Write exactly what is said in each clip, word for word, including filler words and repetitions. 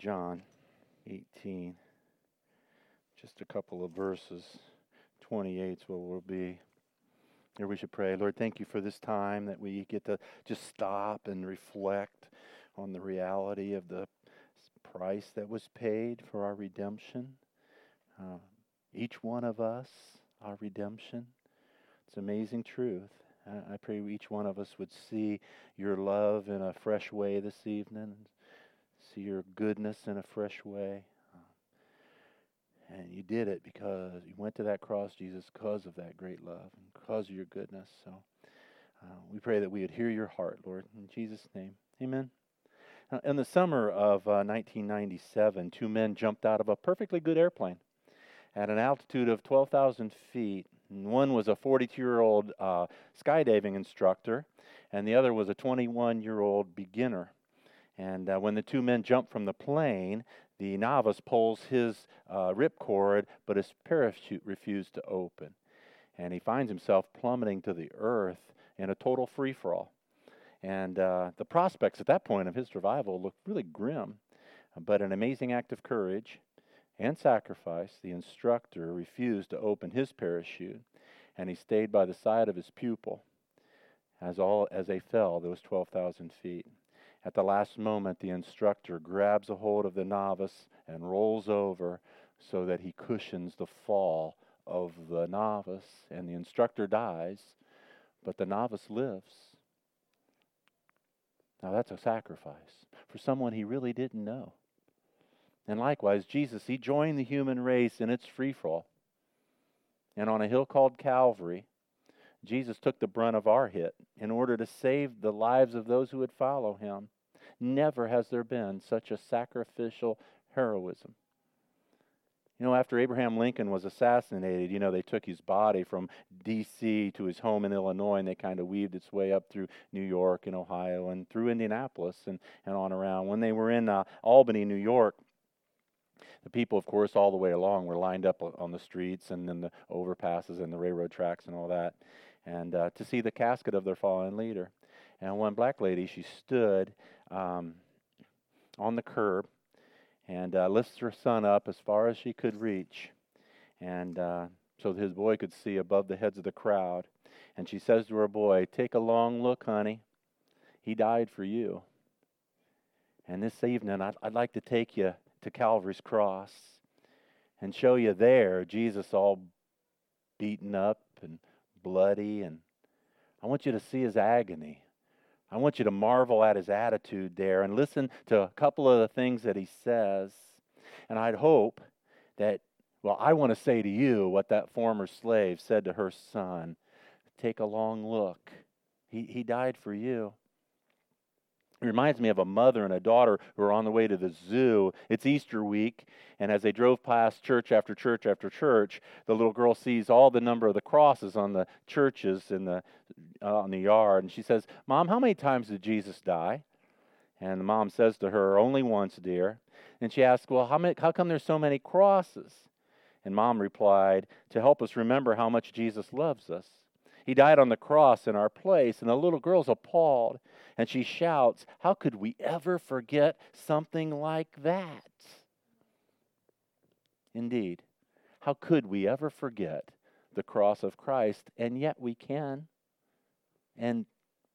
John eighteen, just a couple of verses. twenty-eight is where we'll be. Here we should pray. Lord, thank you for this time that we get to just stop and reflect on the reality of the price that was paid for our redemption. Uh, each one of us, our redemption. It's amazing truth. I, I pray each one of us would see your love in a fresh way this evening, see your goodness in a fresh way. And you did it because you went to that cross, Jesus, because of that great love and because of your goodness. So uh, we pray that we would hear your heart, Lord. In Jesus' name, amen. Now, in the summer of uh, nineteen ninety-seven, two men jumped out of a perfectly good airplane at an altitude of twelve thousand feet. And one was a forty-two-year-old uh, skydiving instructor, and the other was a twenty-one-year-old beginner. And uh, when the two men jumped from the plane, the novice pulls his uh, ripcord, but his parachute refused to open. And he finds himself plummeting to the earth in a total free-for-all. And uh, the prospects at that point of his survival looked really grim. But an amazing act of courage and sacrifice, the instructor refused to open his parachute, and he stayed by the side of his pupil as all as they fell those twelve thousand feet. At the last moment, the instructor grabs a hold of the novice and rolls over so that he cushions the fall of the novice. And the instructor dies, but the novice lives. Now that's a sacrifice for someone he really didn't know. And likewise, Jesus, he joined the human race in its free-fall. And on a hill called Calvary, Jesus took the brunt of our hit in order to save the lives of those who would follow him. Never has there been such a sacrificial heroism. You know, after Abraham Lincoln was assassinated, you know, they took his body from D C to his home in Illinois, and they kind of weaved its way up through New York and Ohio and through Indianapolis and, and on around. When they were in uh, Albany, New York, the people, of course, all the way along were lined up on the streets and then the overpasses and the railroad tracks and all that, and uh, to see the casket of their fallen leader. And one black lady, she stood um, on the curb and uh, lifts her son up as far as she could reach, and uh, so that his boy could see above the heads of the crowd. And she says to her boy, "Take a long look, honey. He died for you." And this evening, I'd, I'd like to take you to Calvary's cross and show you there Jesus all beaten up and bloody, and I want you to see his agony. I want you to marvel at his attitude there and listen to a couple of the things that he says. And I'd hope that, well, I want to say to you what that former slave said to her son. Take a long look. He, he died for you. It reminds me of a mother and a daughter who are on the way to the zoo. It's Easter week, and as they drove past church after church after church, the little girl sees all the number of the crosses on the churches in the uh, on the yard, and she says, "Mom, how many times did Jesus die?" And the mom says to her, "Only once, dear." And she asks, "Well, how many? How come there's so many crosses?" And Mom replied, "To help us remember how much Jesus loves us. He died on the cross in our place." And the little girl's appalled, and she shouts, "How could we ever forget something like that?" Indeed, how could we ever forget the cross of Christ? And yet we can, and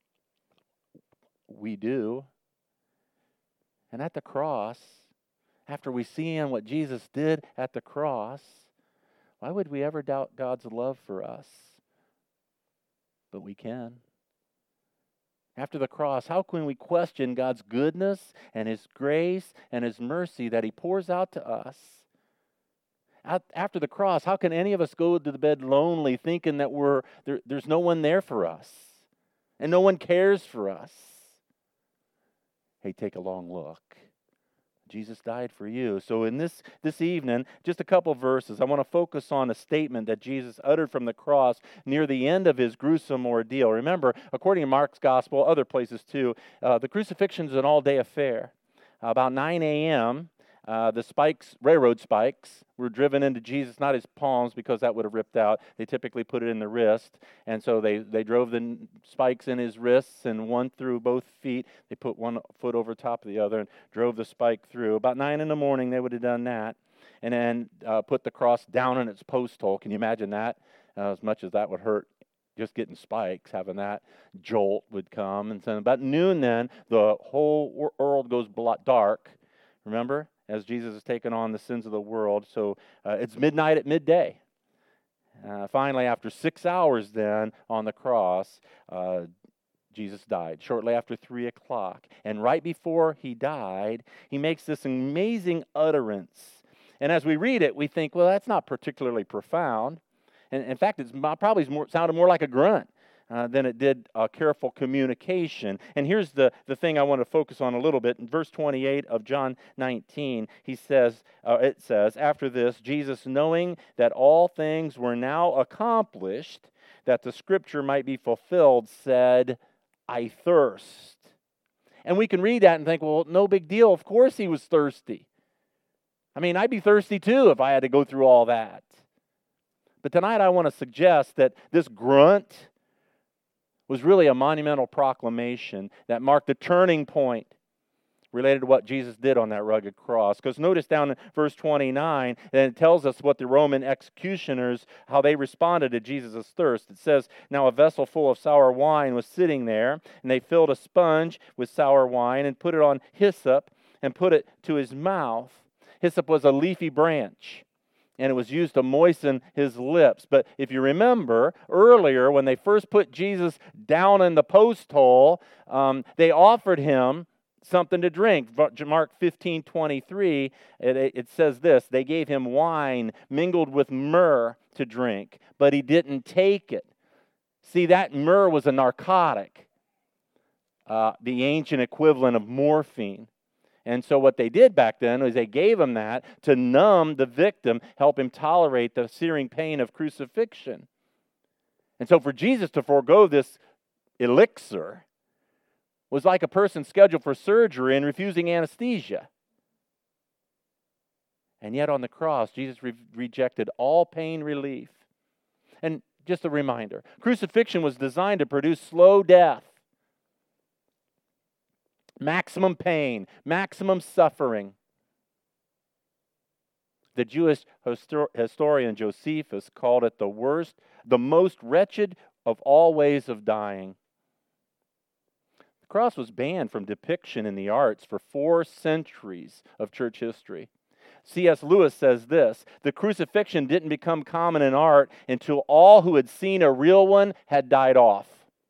we do. And at the cross, after we see what Jesus did at the cross, why would we ever doubt God's love for us? But we can. After the cross, how can we question God's goodness and his grace and his mercy that he pours out to us? After the cross, how can any of us go to the bed lonely thinking that we're there, there's no one there for us and no one cares for us? Hey, take a long look. Jesus died for you. So in this, this evening, just a couple verses, I want to focus on a statement that Jesus uttered from the cross near the end of his gruesome ordeal. Remember, according to Mark's gospel, other places too, uh, the crucifixion is an all-day affair. Uh, about nine a.m., Uh, the spikes, railroad spikes, were driven into Jesus, not his palms because that would have ripped out. They typically put it in the wrist. And so they, they drove the n- spikes in his wrists and one through both feet. They put one foot over top of the other and drove the spike through. About nine in the morning, they would have done that. And then uh, put the cross down in its post hole. Can you imagine that? Uh, as much as that would hurt, just getting spikes, having that jolt would come. And so about noon then, the whole world goes dark. Remember? As Jesus has taken on the sins of the world. So uh, it's midnight at midday. Uh, finally, after six hours then on the cross, uh, Jesus died. Shortly after three o'clock. And right before he died, he makes this amazing utterance. And as we read it, we think, well, that's not particularly profound. And in fact, it's probably more, sounded more like a grunt. Uh, than it did uh, careful communication. And here's the, the thing I want to focus on a little bit. In verse twenty-eight of John nineteen, he says, uh, it says, after this, Jesus, knowing that all things were now accomplished, that the scripture might be fulfilled, said, I thirst. And we can read that and think, well, no big deal. Of course he was thirsty. I mean, I'd be thirsty too if I had to go through all that. But tonight I want to suggest that this grunt was really a monumental proclamation that marked a turning point related to what Jesus did on that rugged cross. Because notice down in verse twenty-nine, and it tells us what the Roman executioners, how they responded to Jesus' thirst. It says, now a vessel full of sour wine was sitting there, and they filled a sponge with sour wine and put it on hyssop and put it to his mouth. Hyssop was a leafy branch, and it was used to moisten his lips. But if you remember earlier, when they first put Jesus down in the post hole, um, they offered him something to drink. Mark fifteen twenty-three, it, it says this, they gave him wine mingled with myrrh to drink, but he didn't take it. See, that myrrh was a narcotic, uh, the ancient equivalent of morphine. And so what they did back then was they gave him that to numb the victim, help him tolerate the searing pain of crucifixion. And so for Jesus to forego this elixir was like a person scheduled for surgery and refusing anesthesia. And yet on the cross, Jesus re- rejected all pain relief. And just a reminder, crucifixion was designed to produce slow death. Maximum pain, maximum suffering. The Jewish histor- historian Josephus called it the worst, the most wretched of all ways of dying. The cross was banned from depiction in the arts for four centuries of church history. C S Lewis says this, the crucifixion didn't become common in art until all who had seen a real one had died off.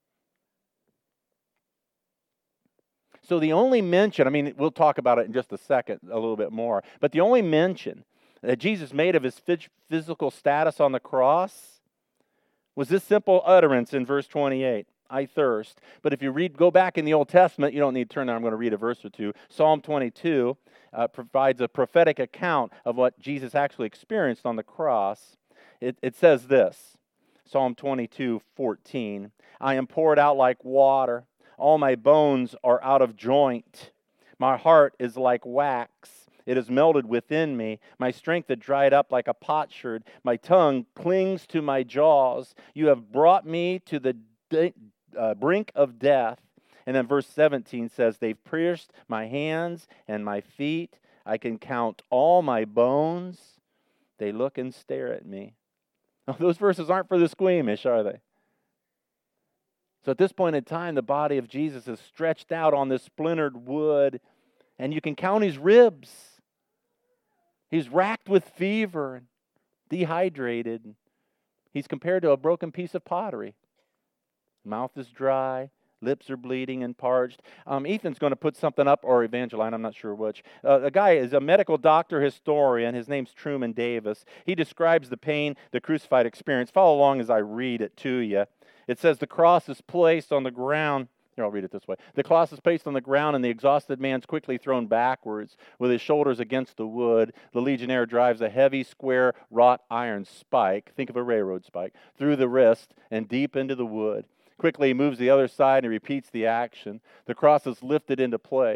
So the only mention, I mean, we'll talk about it in just a second, a little bit more, but the only mention that Jesus made of his physical status on the cross was this simple utterance in verse twenty-eight, I thirst. But if you read, go back in the Old Testament, you don't need to turn there, I'm going to read a verse or two. Psalm twenty-two uh, provides a prophetic account of what Jesus actually experienced on the cross. It, it says this, Psalm twenty-two fourteen, I am poured out like water. All my bones are out of joint. My heart is like wax. It is melted within me. My strength had dried up like a potsherd. My tongue clings to my jaws. You have brought me to the de- uh, brink of death. And then verse seventeen says, they've pierced my hands and my feet. I can count all my bones. They look and stare at me. Those verses aren't for the squeamish, are they? So at this point in time, the body of Jesus is stretched out on this splintered wood, and you can count his ribs. He's racked with fever and dehydrated. He's compared to a broken piece of pottery. Mouth is dry, lips are bleeding and parched. Um, Ethan's going to put something up, or Evangeline, I'm not sure which. Uh, the guy is a medical doctor historian. His name's Truman Davis. He describes the pain the crucified experienced. Follow along as I read it to you. It says, the cross is placed on the ground. Here, I'll read it this way. The cross is placed on the ground, and the exhausted man's quickly thrown backwards with his shoulders against the wood. The legionnaire drives a heavy, square, wrought iron spike, think of a railroad spike, through the wrist and deep into the wood. Quickly, he moves the other side and repeats the action. The cross is lifted into place.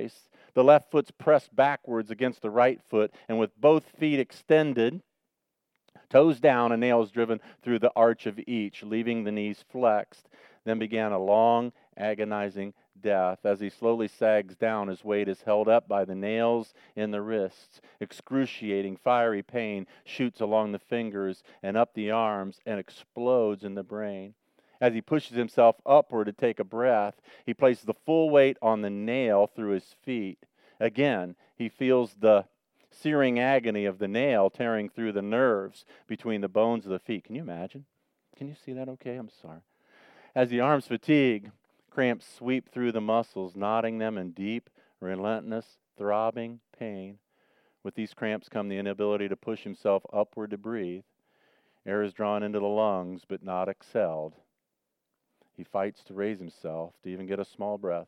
The left foot's pressed backwards against the right foot, and with both feet extended, toes down, a nail is driven through the arch of each, leaving the knees flexed. Then began a long, agonizing death. As he slowly sags down, his weight is held up by the nails in the wrists. Excruciating, fiery pain shoots along the fingers and up the arms and explodes in the brain. As he pushes himself upward to take a breath, he places the full weight on the nail through his feet. Again, he feels the searing agony of the nail tearing through the nerves between the bones of the feet. Can you imagine? Can you see that okay? I'm sorry. As the arms fatigue, cramps sweep through the muscles, knotting them in deep, relentless, throbbing pain. With these cramps come the inability to push himself upward to breathe. Air is drawn into the lungs, but not exhaled. He fights to raise himself, to even get a small breath.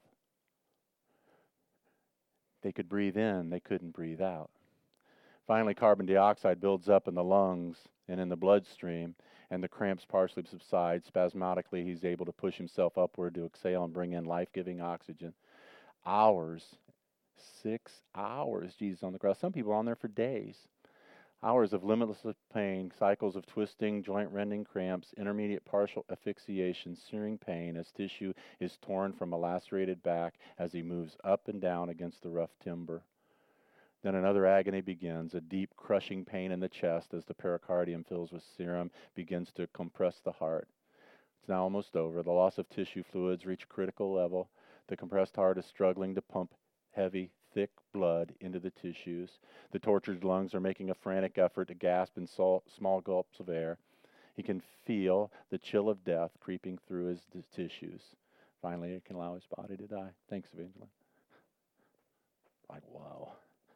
They could breathe in, they couldn't breathe out. Finally, carbon dioxide builds up in the lungs and in the bloodstream, and the cramps partially subside. Spasmodically, he's able to push himself upward to exhale and bring in life-giving oxygen. Hours, six hours, Jesus on the cross. Some people are on there for days. Hours of limitless pain, cycles of twisting, joint-rending cramps, intermediate partial asphyxiation, searing pain as tissue is torn from a lacerated back as he moves up and down against the rough timber. Then another agony begins, a deep crushing pain in the chest as the pericardium fills with serum, begins to compress the heart. It's now almost over. The loss of tissue fluids reach critical level. The compressed heart is struggling to pump heavy, thick blood into the tissues. The tortured lungs are making a frantic effort to gasp in sol- small gulps of air. He can feel the chill of death creeping through his d- tissues. Finally, he can allow his body to die. Thanks, Evangeline. Like, wow.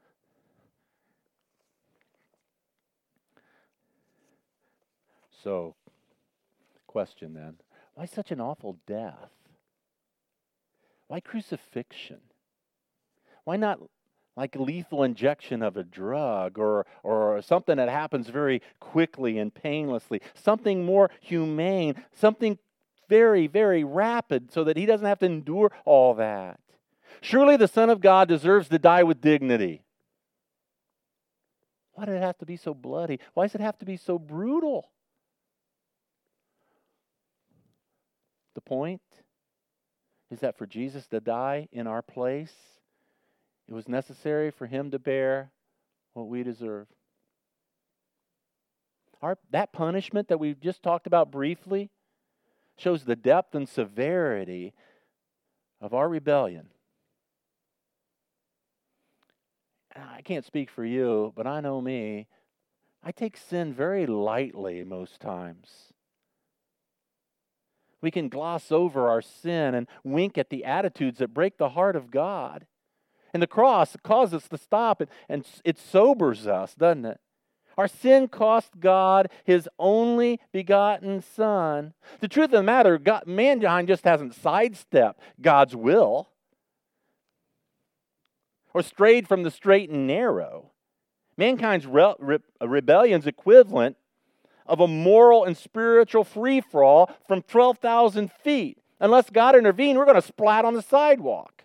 So, question then, why such an awful death? Why crucifixion? Why not like lethal injection of a drug or, or something that happens very quickly and painlessly? Something more humane, something very, very rapid so that he doesn't have to endure all that. Surely the Son of God deserves to die with dignity. Why did it have to be so bloody? Why does it have to be so brutal? The point is that for Jesus to die in our place, it was necessary for him to bear what we deserve. Our, that punishment that we just talked about briefly shows the depth and severity of our rebellion. I can't speak for you, but I know me. I take sin very lightly most times. We can gloss over our sin and wink at the attitudes that break the heart of God. And the cross causes us to stop, and, and it sobers us, doesn't it? Our sin cost God his only begotten Son. The truth of the matter, God, mankind just hasn't sidestepped God's will or strayed from the straight and narrow. Mankind's re- re- rebellion is equivalent of a moral and spiritual free-for-all from twelve thousand feet. Unless God intervened, we're going to splat on the sidewalk.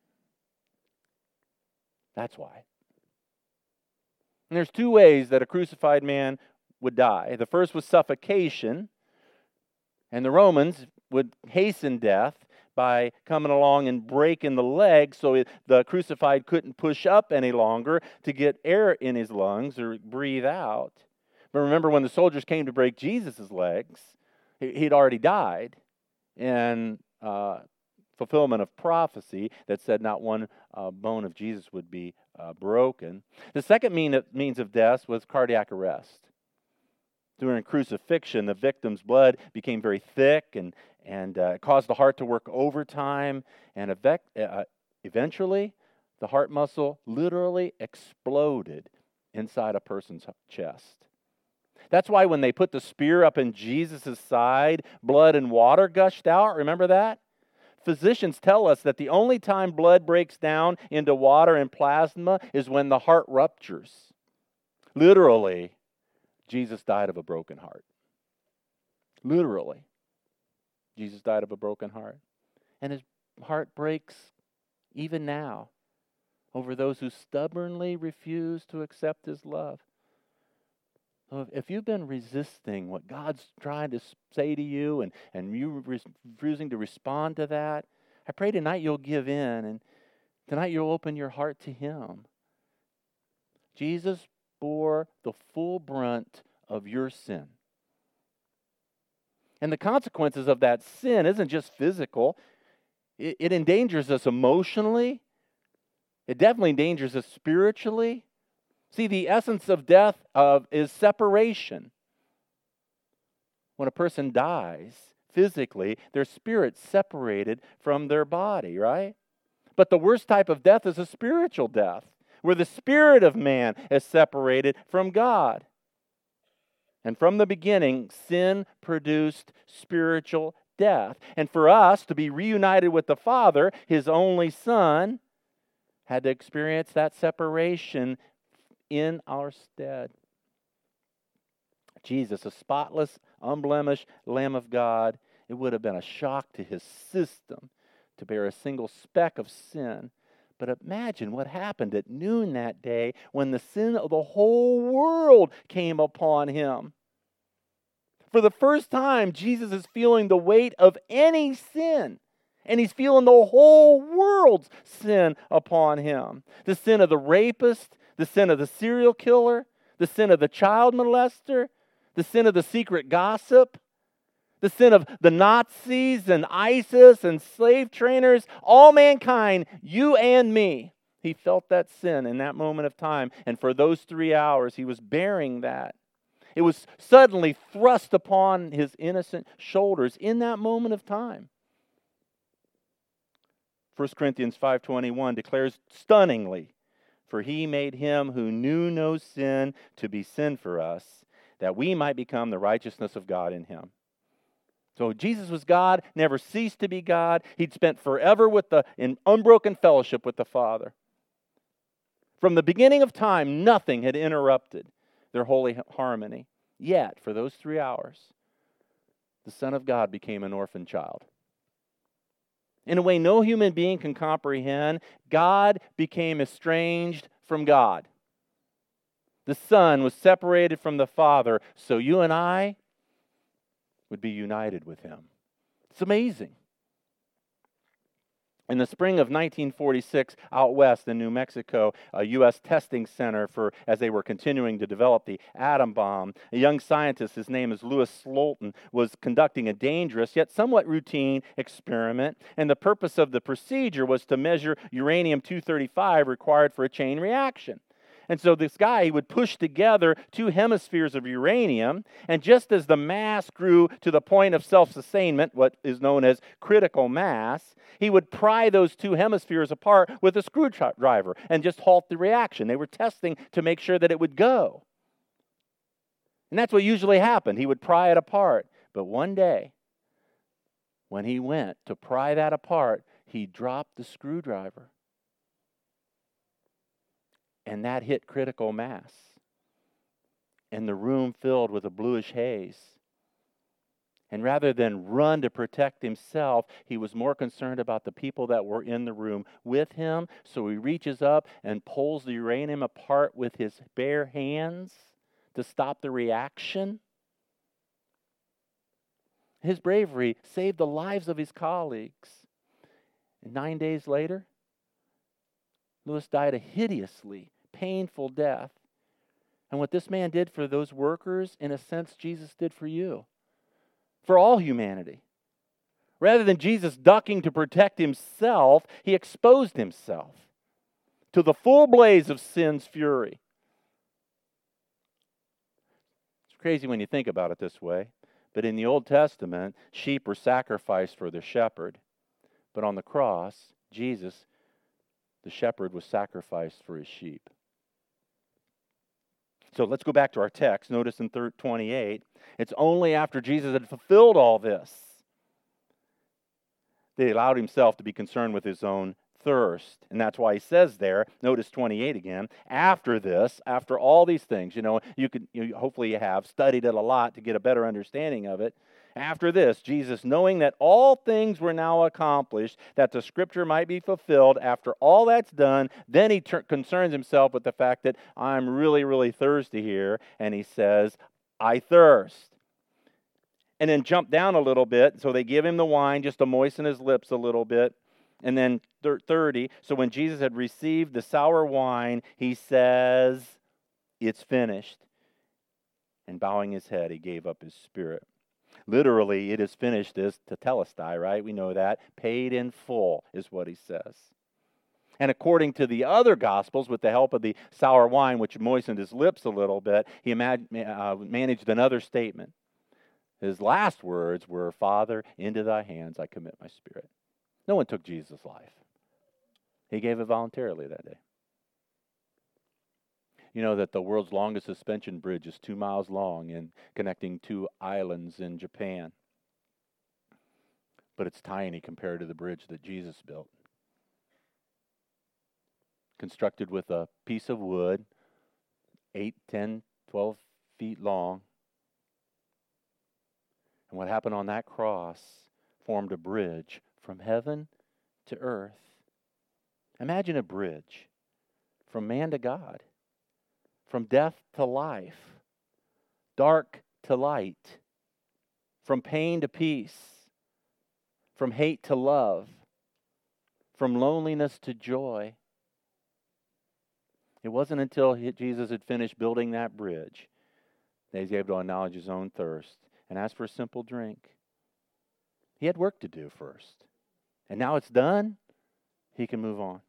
That's why. And there's two ways that a crucified man would die. The first was suffocation, and the Romans would hasten death by coming along and breaking the leg so it, the crucified couldn't push up any longer to get air in his lungs or breathe out. But remember, when the soldiers came to break Jesus' legs, he'd already died in uh, fulfillment of prophecy that said not one uh, bone of Jesus would be uh, broken. The second mean of, means of death was cardiac arrest. During crucifixion, the victim's blood became very thick and, and uh, caused the heart to work overtime, and ev- uh, eventually the heart muscle literally exploded inside a person's chest. That's why when they put the spear up in Jesus' side, blood and water gushed out. Remember that? Physicians tell us that the only time blood breaks down into water and plasma is when the heart ruptures. Literally, Jesus died of a broken heart. Literally, Jesus died of a broken heart. And his heart breaks even now over those who stubbornly refuse to accept His love. So if you've been resisting what God's trying to say to you and, and you refusing to respond to that, I pray tonight you'll give in and tonight you'll open your heart to Him. Jesus bore the full brunt of your sin. And the consequences of that sin isn't just physical. It, it endangers us emotionally. It definitely endangers us spiritually. See, the essence of death of is separation. When a person dies physically, their spirit's separated from their body, right? But the worst type of death is a spiritual death, where the spirit of man is separated from God. And from the beginning, sin produced spiritual death. And for us to be reunited with the Father, His only Son, had to experience that separation in our stead. Jesus, a spotless, unblemished Lamb of God, it would have been a shock to His system to bear a single speck of sin. But imagine what happened at noon that day when the sin of the whole world came upon Him. For the first time, Jesus is feeling the weight of any sin. And He's feeling the whole world's sin upon Him. The sin of the rapist, the sin of the serial killer, the sin of the child molester, the sin of the secret gossip, the sin of the Nazis and ISIS and slave trainers, all mankind, you and me. He felt that sin in that moment of time. And for those three hours, He was bearing that. It was suddenly thrust upon His innocent shoulders in that moment of time. First Corinthians five twenty-one declares stunningly, "For He made Him who knew no sin to be sin for us, that we might become the righteousness of God in Him." So Jesus was God, never ceased to be God. He'd spent forever with the in unbroken fellowship with the Father. From the beginning of time, nothing had interrupted their holy harmony. Yet, for those three hours, the Son of God became an orphan child. In a way no human being can comprehend, God became estranged from God. The Son was separated from the Father, so you and I would be united with Him. It's amazing. In the spring of nineteen forty-six, out west in New Mexico, a U S testing center for as they were continuing to develop the atom bomb, a young scientist, his name is Louis Slotin, was conducting a dangerous yet somewhat routine experiment. And the purpose of the procedure was to measure uranium two thirty-five required for a chain reaction. And so this guy, he would push together two hemispheres of uranium, and just as the mass grew to the point of self-sustainment, what is known as critical mass, he would pry those two hemispheres apart with a screwdriver and just halt the reaction. They were testing to make sure that it would go. And that's what usually happened. He would pry it apart. But one day, when he went to pry that apart, he dropped the screwdriver. And that hit critical mass. And the room filled with a bluish haze. And rather than run to protect himself, he was more concerned about the people that were in the room with him. So he reaches up and pulls the uranium apart with his bare hands to stop the reaction. His bravery saved the lives of his colleagues. And nine days later, Louis died a hideously painful death. And what this man did for those workers, in a sense, Jesus did for you. For all humanity. Rather than Jesus ducking to protect himself, he exposed himself to the full blaze of sin's fury. It's crazy when you think about it this way. But in the Old Testament, sheep were sacrificed for the shepherd. But on the cross, Jesus, the shepherd, was sacrificed for his sheep. So let's go back to our text. Notice in twenty-eight, it's only after Jesus had fulfilled all this that he allowed himself to be concerned with his own thirst. And that's why he says there, notice twenty-eight again, after this, after all these things, you know, you could, you, hopefully you have studied it a lot to get a better understanding of it. After this, Jesus, knowing that all things were now accomplished, that the scripture might be fulfilled, after all that's done, then he ter- concerns himself with the fact that I'm really, really thirsty here. And he says, I thirst. And then jump down a little bit. So they give him the wine just to moisten his lips a little bit. And then thirty, so when Jesus had received the sour wine, he says, it's finished. And bowing his head, he gave up his spirit. Literally, it is finished is tetelestai, right? We know that. Paid in full is what he says. And according to the other Gospels, with the help of the sour wine, which moistened his lips a little bit, he imag- uh, managed another statement. His last words were, Father, into thy hands I commit my spirit. No one took Jesus' life. He gave it voluntarily that day. You know that the world's longest suspension bridge is two miles long and connecting two islands in Japan. But it's tiny compared to the bridge that Jesus built. Constructed with a piece of wood, eight, ten, twelve feet long. And what happened on that cross formed a bridge from heaven to earth. Imagine a bridge from man to God. From death to life, dark to light, from pain to peace, from hate to love, from loneliness to joy. It wasn't until he, Jesus had finished building that bridge that he was able to acknowledge his own thirst and ask for a simple drink. He had work to do first. And now it's done, he can move on.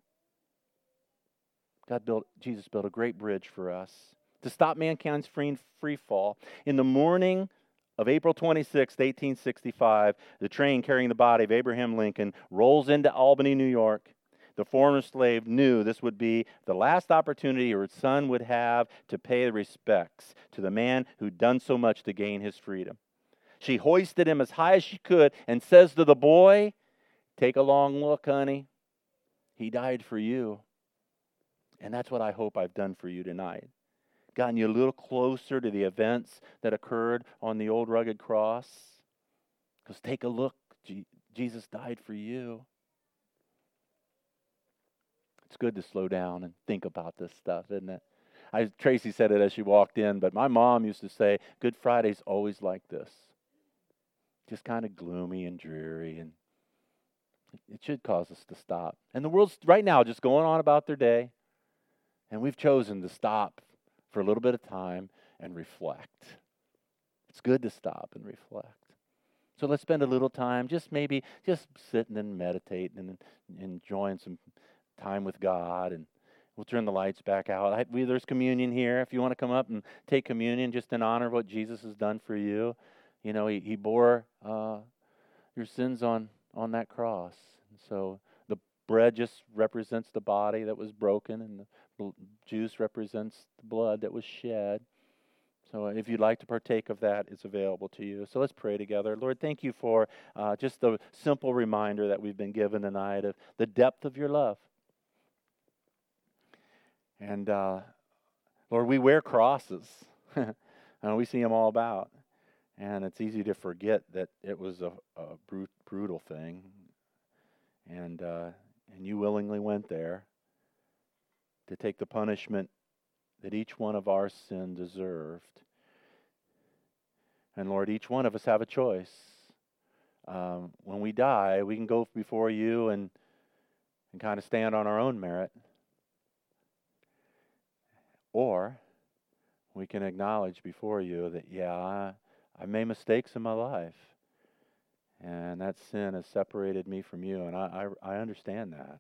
God built, Jesus built a great bridge for us to stop mankind's free, free fall. In the morning of April twenty-sixth, eighteen sixty-five, the train carrying the body of Abraham Lincoln rolls into Albany, New York. The former slave knew this would be the last opportunity her son would have to pay respects to the man who'd done so much to gain his freedom. She hoisted him as high as she could and says to the boy, take a long look, honey. He died for you. And that's what I hope I've done for you tonight. Gotten you a little closer to the events that occurred on the old rugged cross. Because take a look, G- Jesus died for you. It's good to slow down and think about this stuff, isn't it? I, Tracy said it as she walked in, but my mom used to say, Good Friday's always like this. Just kind of gloomy and dreary, and it should cause us to stop. And the world's right now just going on about their day. And we've chosen to stop for a little bit of time and reflect. It's good to stop and reflect. So let's spend a little time just maybe just sitting and meditating and enjoying some time with God. And we'll turn the lights back out. I, we, there's communion here. If you want to come up and take communion just in honor of what Jesus has done for you. You know, he, he bore uh, your sins on, on that cross. And so the bread just represents the body that was broken, and the juice represents the blood that was shed. So if you'd like to partake of that, it's available to you. So let's pray together. Lord, thank you for uh, just the simple reminder that we've been given tonight of the depth of your love. And uh, Lord, we wear crosses. And we see them all about. And it's easy to forget that it was a, a brut- brutal thing. And uh, and you willingly went there to take the punishment that each one of our sin deserved. And Lord, each one of us have a choice. Um, when we die, we can go before you and, and kind of stand on our own merit. Or we can acknowledge before you that, yeah, I, I made mistakes in my life. And that sin has separated me from you. And I, I, I understand that.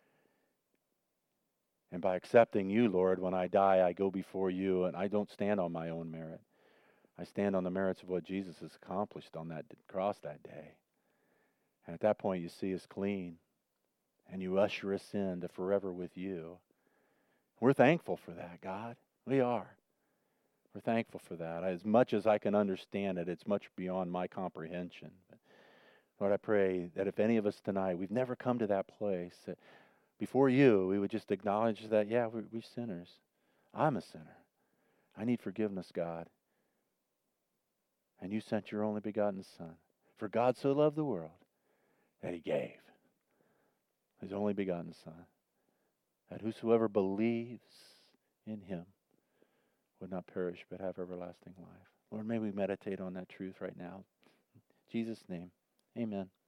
And by accepting you, Lord, when I die, I go before you, and I don't stand on my own merit. I stand on the merits of what Jesus has accomplished on that cross that day. And at that point, you see us clean, and you usher us into forever with you. We're thankful for that, God. We are. We're thankful for that. As much as I can understand it, it's much beyond my comprehension. But Lord, I pray that if any of us tonight, we've never come to that place, that before you, we would just acknowledge that, yeah, we're, we're sinners. I'm a sinner. I need forgiveness, God. And you sent your only begotten Son. For God so loved the world that he gave his only begotten Son, that whosoever believes in him would not perish but have everlasting life. Lord, may we meditate on that truth right now. In Jesus' name, amen.